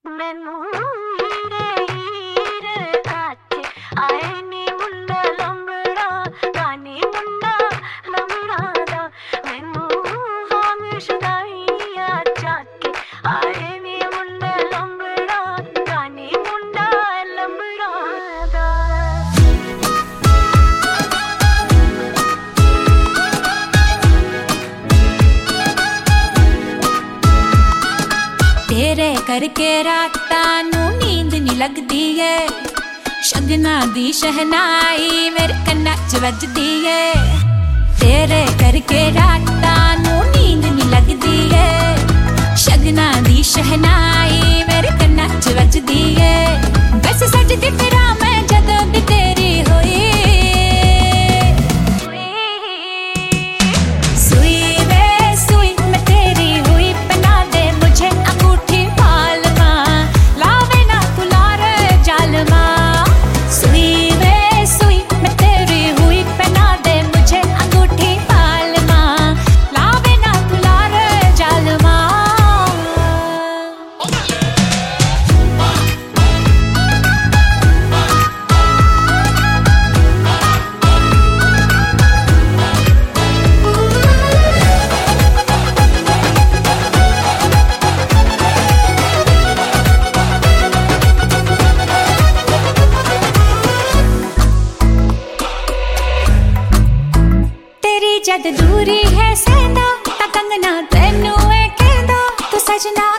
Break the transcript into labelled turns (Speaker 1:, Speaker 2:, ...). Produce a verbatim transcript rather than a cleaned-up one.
Speaker 1: मैनू हीरे हीरे काचे आए नी मुंडा लंबड़ा गानी मुंडा लंबड़ा दा मैनू हामिश दाइया चाके आए नी मुंडा लंबड़ा गानी मुंडा लंबड़ा दा।
Speaker 2: तेरे करके रातां नू नींद नी लगदी है, शगना दी शहनाई मेरे कन्ना च वजदी है। तेरे करके रातां नू नींद नी लगदी है, शगना दी शहनाई मेरे कन्ना च वजदी है। बस सजदी फिरा मैं जदों दी तेरी होई, सुई वे सुई मैं तेरी हुई, पहना दे मुझे अंगूठी मालमा, लावे ना तू लारे जालमा। सुई वे सुई मैं तेरी हुई, पहना दे मुझे अंगूठी मालमा, लावे ना तू लारे जालमा। तेरी जद दूरी है सेंदा ता कंगना तेनू ए कहंदा तू सजना